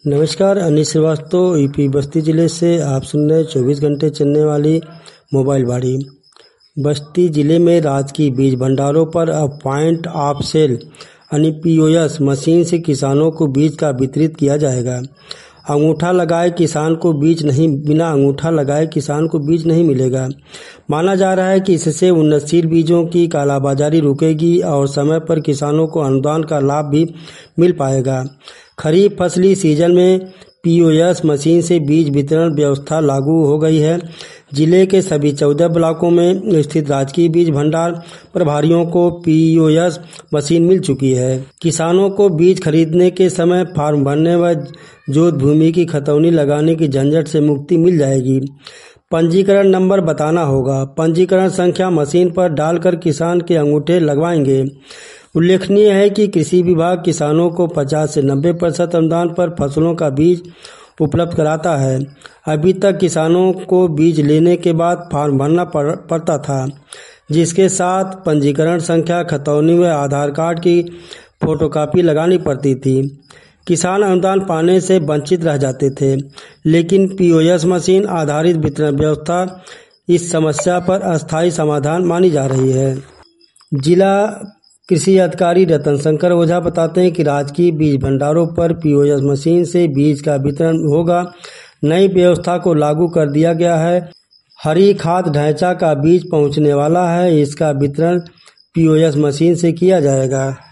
नमस्कार, अनिल श्रीवास्तव यूपी बस्ती ज़िले से आप सुन रहे 24 घंटे चलने वाली मोबाइल वाड़ी। बस्ती ज़िले में राजकीय बीज भंडारों पर अब पॉइंट ऑफ सेल यानी POS मशीन से किसानों को बीज का वितरित किया जाएगा। अंगूठा लगाए किसान को बीज नहीं बिना अंगूठा लगाए किसान को बीज नहीं मिलेगा। माना जा रहा है कि इससे उन्नतशील बीजों की कालाबाजारी रुकेगी और समय पर किसानों को अनुदान का लाभ भी मिल पाएगा। खरीफ फसली सीजन में POS मशीन से बीज वितरण व्यवस्था लागू हो गई है। जिले के सभी 14 ब्लॉकों में स्थित राजकीय बीज भंडार प्रभारियों को POS मशीन मिल चुकी है। किसानों को बीज खरीदने के समय फॉर्म भरने व जोत भूमि की खतौनी लगाने की झंझट से मुक्ति मिल जाएगी। पंजीकरण नंबर बताना होगा। पंजीकरण संख्या मशीन पर डालकर किसान के अंगूठे लगवाएंगे। उल्लेखनीय है कि कृषि विभाग किसानों को 50 से 90% अनुदान पर फसलों का बीज उपलब्ध कराता है। अभी तक किसानों को बीज लेने के बाद फॉर्म भरना पड़ता था, जिसके साथ पंजीकरण संख्या, खतौनी व आधार कार्ड की फोटोकॉपी लगानी पड़ती थी। किसान अनुदान पाने से वंचित रह जाते थे, लेकिन POS मशीन आधारित वितरण व्यवस्था इस समस्या पर अस्थायी समाधान मानी जा रही है। जिला कृषि अधिकारी रतन शंकर ओझा बताते हैं कि राजकीय बीज भंडारों पर POS मशीन से बीज का वितरण होगा। नई व्यवस्था को लागू कर दिया गया है। हरी खाद ढांचा का बीज पहुंचने वाला है। इसका वितरण POS मशीन से किया जाएगा।